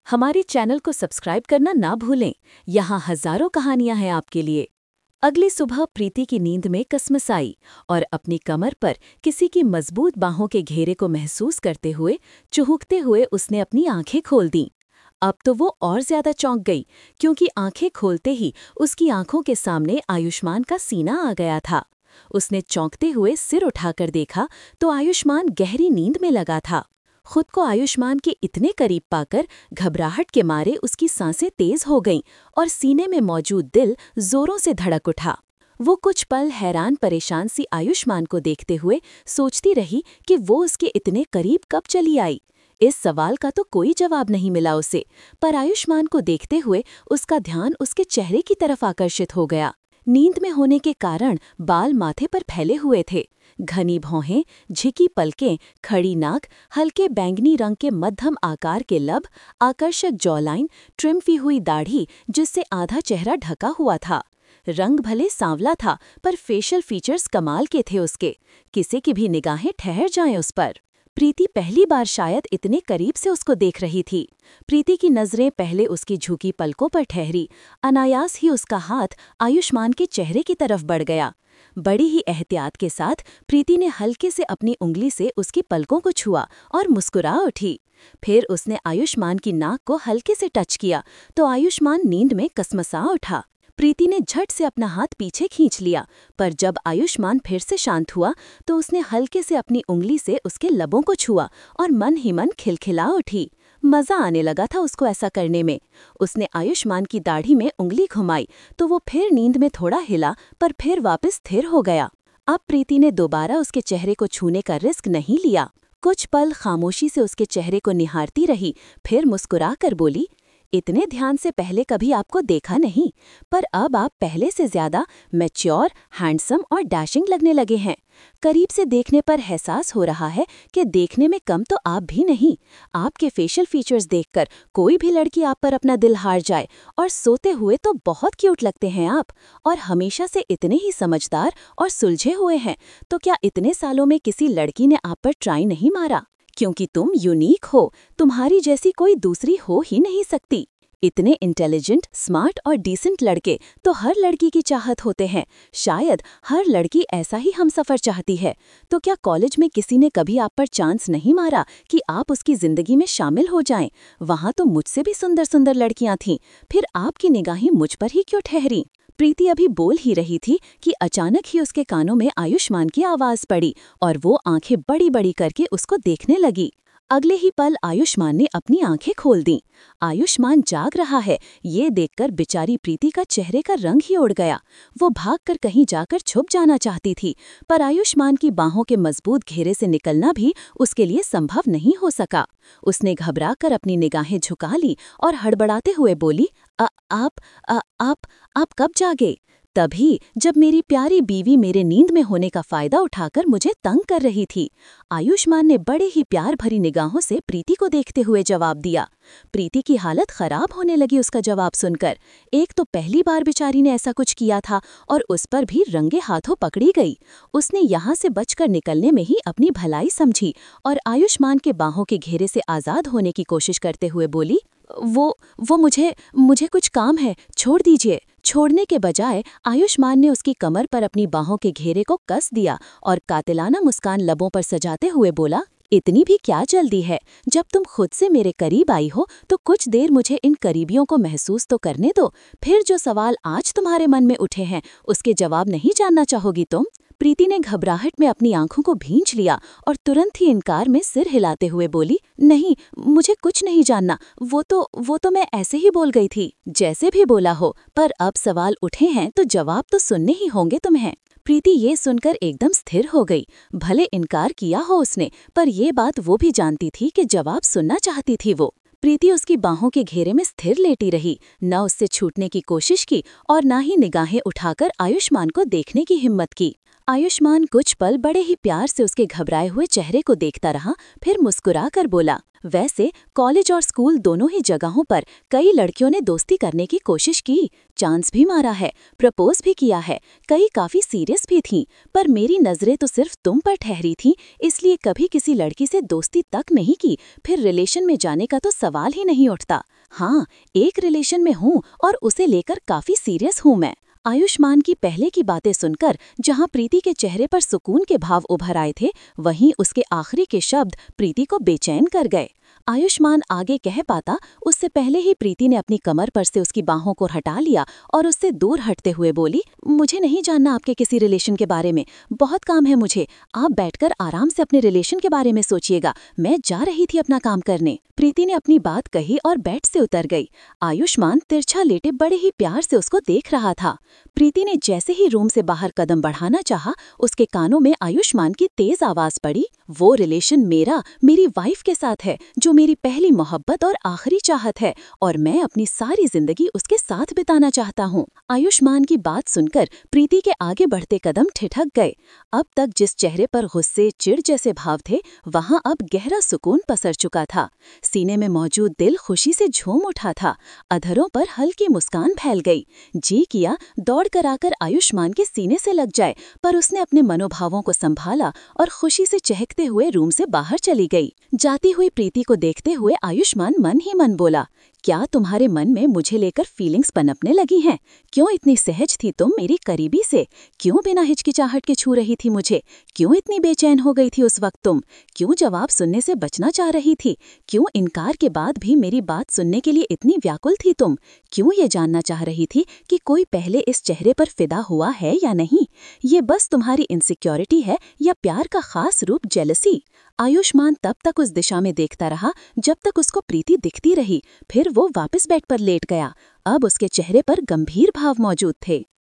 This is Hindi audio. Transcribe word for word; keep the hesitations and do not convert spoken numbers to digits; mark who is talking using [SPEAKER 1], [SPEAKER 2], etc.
[SPEAKER 1] हमारे चैनल को सब्सक्राइब करना ना भूलें। यहाँ हजारों कहानियां हैं आपके लिए। अगली सुबह प्रीति की नींद में कसमस आई और अपनी कमर पर किसी की मजबूत बाहों के घेरे को महसूस करते हुए चुहुकते हुए उसने अपनी आंखें खोल दीं। अब तो वो और ज्यादा चौंक गई, क्योंकि आंखें खोलते ही उसकी आंखों के सामने आयुष्मान का सीना आ गया था। उसने चौंकते हुए सिर उठाकर देखा तो आयुष्मान गहरी नींद में लगा था। खुद को आयुष्मान के इतने करीब पाकर घबराहट के मारे उसकी सांसें तेज हो गईं और सीने में मौजूद दिल जोरों से धड़क उठा। वो कुछ पल हैरान परेशान सी आयुष्मान को देखते हुए सोचती रही कि वो उसके इतने करीब कब चली आई। इस सवाल का तो कोई जवाब नहीं मिला उसे, पर आयुष्मान को देखते हुए उसका ध्यान उसके चेहरे की तरफ आकर्षित हो गया। नींद में होने के कारण बाल माथे पर फैले हुए थे। घनी भौहें, झिकी पलकें, खड़ी नाक, हल्के बैंगनी रंग के मध्यम आकार के लब, आकर्षक जॉलाइन, ट्रिम हुई दाढ़ी जिससे आधा चेहरा ढका हुआ था। रंग भले सांवला था, पर फेशियल फीचर्स कमाल के थे उसके। किसी की भी निगाहें ठहर जाएं उस पर। प्रीति पहली बार शायद इतने करीब से उसको देख रही थी। प्रीति की नजरें पहले उसकी झुकी पलकों पर ठहरी। अनायास ही उसका हाथ आयुष्मान के चेहरे की तरफ बढ़ गया। बड़ी ही एहतियात के साथ प्रीति ने हल्के से अपनी उंगली से उसकी पलकों को छुआ और मुस्कुरा उठी। फिर उसने आयुष्मान की नाक को हल्के से टच किया तो आयुष्मान नींद में कसमसा उठा। प्रीति ने झट से अपना हाथ पीछे खींच लिया, पर जब आयुष्मान फिर से शांत हुआ तो उसने हल्के से अपनी उंगली से उसके लबों को छुआ और मन ही मन खिलखिला उठी। मजा आने लगा था उसको ऐसा करने में। उसने आयुष्मान की दाढ़ी में उंगली घुमाई तो वो फिर नींद में थोड़ा हिला, पर फिर वापस स्थिर हो गया। अब प्रीति ने दोबारा उसके चेहरे को छूने का रिस्क नहीं लिया। कुछ पल खामोशी से उसके चेहरे को निहारती रही, फिर मुस्कुरा कर बोली, इतने ध्यान से पहले कभी आपको देखा नहीं, पर अब आप पहले से ज्यादा मैच्योर, हैंडसम और डैशिंग लगने लगे हैं। करीब से देखने पर एहसास हो रहा है कि देखने में कम तो आप भी नहीं। आपके फेशियल फीचर्स देखकर कोई भी लड़की आप पर अपना दिल हार जाए। और सोते हुए तो बहुत क्यूट लगते हैं आप, और हमेशा से इतने ही समझदार और सुलझे हुए हैं। तो क्या इतने सालों में किसी लड़की ने आप पर ट्राई नहीं मारा? क्योंकि तुम यूनिक हो, तुम्हारी जैसी कोई दूसरी हो ही नहीं सकती। इतने इंटेलिजेंट, स्मार्ट और डिसेंट लड़के तो हर लड़की की चाहत होते हैं। शायद हर लड़की ऐसा ही हमसफर चाहती है। तो क्या कॉलेज में किसी ने कभी आप पर चांस नहीं मारा कि आप उसकी जिंदगी में शामिल हो जाएं? वहाँ तो मुझसे भी सुंदर सुंदर लड़कियां थीं, फिर आपकी निगाहें मुझ पर ही क्यों ठहरी? प्रीति अभी बोल ही रही थी कि अचानक ही उसके कानों में आयुष्मान की आवाज पड़ी और वो आंखें बड़ी बड़ी करके उसको देखने लगी। अगले ही पल आयुष्मान ने अपनी आंखें खोल दी। आयुष्मान जाग रहा है, ये देखकर बेचारी प्रीति का चेहरे का रंग ही उड़ गया। वो भागकर कहीं जाकर छुप जाना चाहती थी, पर आयुष्मान की बाहों के मजबूत घेरे से निकलना भी उसके लिए संभव नहीं हो सका। उसने घबराकर अपनी निगाहें झुका ली और हड़बड़ाते हुए बोली, आ, आप आ, आप आप कब जागे? तभी जब मेरी प्यारी बीवी मेरे नींद में होने का फायदा उठाकर मुझे तंग कर रही थी। आयुष्मान ने बड़े ही प्यार भरी निगाहों से प्रीति को देखते हुए जवाब दिया। प्रीति की हालत खराब होने लगी उसका जवाब सुनकर। एक तो पहली बार बेचारी ने ऐसा कुछ किया था और उस पर भी रंगे हाथों पकड़ी गई। उसने यहाँ से बचकर निकलने में ही अपनी भलाई समझी और आयुष्मान के बाहों के घेरे से आज़ाद होने की कोशिश करते हुए बोली, वो वो मुझे मुझे कुछ काम है, छोड़ दीजिए। छोड़ने के बजाय आयुष्मान ने उसकी कमर पर अपनी बाहों के घेरे को कस दिया और कातिलाना मुस्कान लबों पर सजाते हुए बोला, इतनी भी क्या जल्दी है? जब तुम खुद से मेरे करीब आई हो तो कुछ देर मुझे इन करीबियों को महसूस तो करने दो। फिर जो सवाल आज तुम्हारे मन में उठे हैं उसके जवाब नहीं जानना चाहोगी तुम? प्रीति ने घबराहट में अपनी आंखों को भींच लिया और तुरंत ही इनकार में सिर हिलाते हुए बोली, नहीं, मुझे कुछ नहीं जानना। वो तो वो तो मैं ऐसे ही बोल गई थी। जैसे भी बोला हो, पर अब सवाल उठे हैं तो जवाब तो सुनने ही होंगे तुम्हें। प्रीति ये सुनकर एकदम स्थिर हो गई। भले इनकार किया हो उसने, पर ये बात वो भी जानती थी कि जवाब सुनना चाहती थी वो। प्रीति उसकी बाहों के घेरे में स्थिर लेटी रही, न उससे छूटने की कोशिश की और न ही निगाहें उठाकर आयुष्मान को देखने की हिम्मत की। आयुष्मान कुछ पल बड़े ही प्यार से उसके घबराए हुए चेहरे को देखता रहा, फिर मुस्कुरा कर बोला, वैसे कॉलेज और स्कूल दोनों ही जगहों पर कई लड़कियों ने दोस्ती करने की कोशिश की, चांस भी मारा है, प्रपोज भी किया है, कई काफी सीरियस भी थीं, पर मेरी नजरें तो सिर्फ तुम पर ठहरी थीं, इसलिए कभी किसी लड़की से दोस्ती तक नहीं की, फिर रिलेशन में जाने का तो सवाल ही नहीं उठता। हाँ, एक रिलेशन में हूँ और उसे लेकर काफी सीरियस हूँ मैं। आयुष्मान की पहले की बातें सुनकर जहां प्रीति के चेहरे पर सुकून के भाव उभर आए थे, वहीं उसके आखिरी के शब्द प्रीति को बेचैन कर गए। आयुष्मान आगे कह पाता उससे पहले ही प्रीति ने अपनी कमर पर से उसकी बाहों को हटा लिया और उससे दूर हटते हुए बोली, मुझे नहीं जानना आपके किसी रिलेशन के बारे में, बहुत काम है मुझे, आप बैठकर आराम से अपने रिलेशन के बारे में सोचिएगा, मैं जा रही थी अपना काम करने। प्रीति ने अपनी बात कही और बेड से उतर गई। आयुष्मान तिरछा लेटे बड़े ही प्यार से उसको देख रहा था। प्रीति ने जैसे ही रूम से बाहर कदम बढ़ाना चाहा, उसके कानों में आयुष्मान की तेज आवाज पड़ी, वो रिलेशन मेरा मेरी वाइफ के साथ है, जो मेरी पहली मोहब्बत और आखिरी चाहत है, और मैं अपनी सारी जिंदगी उसके साथ बिताना चाहता हूँ। आयुष्मान की बात सुनकर प्रीति के आगे बढ़ते कदम ठिठक गए। अब तक जिस चेहरे पर गुस्से चिढ़ जैसे भाव थे, वहाँ अब गहरा सुकून पसर चुका था। सीने में मौजूद दिल खुशी से झूम उठा था। अधरों पर हल्की मुस्कान फैल गई। जी किया दौड़ कर आकर आयुष्मान के सीने से लग जाए, पर उसने अपने मनोभावों को संभाला और खुशी से चहकते हुए रूम से बाहर चली गई। जाती हुई प्रीति को देखते हुए आयुष्मान मन ही मन बोला, क्या तुम्हारे मन में मुझे लेकर फीलिंग्स पनपने लगी हैं? क्यों इतनी सहज थी तुम मेरी करीबी से? क्यों बिना हिचकिचाहट के छू रही थी मुझे? क्यों इतनी बेचैन हो गई थी उस वक्त तुम? क्यों जवाब सुनने से बचना चाह रही थी? क्यों इनकार के बाद भी मेरी बात सुनने के लिए इतनी व्याकुल थी तुम? क्यों ये जानना चाह रही थी कि कोई पहले इस चेहरे पर फिदा हुआ है या नहीं? ये बस तुम्हारी इनसिक्योरिटी है या प्यार का खास रूप जेलसी? आयुष्मान तब तक उस दिशा में देखता रहा जब तक उसको प्रीति दिखती रही, फिर वो वापस बेड पर लेट गया। अब उसके चेहरे पर गंभीर भाव मौजूद थे।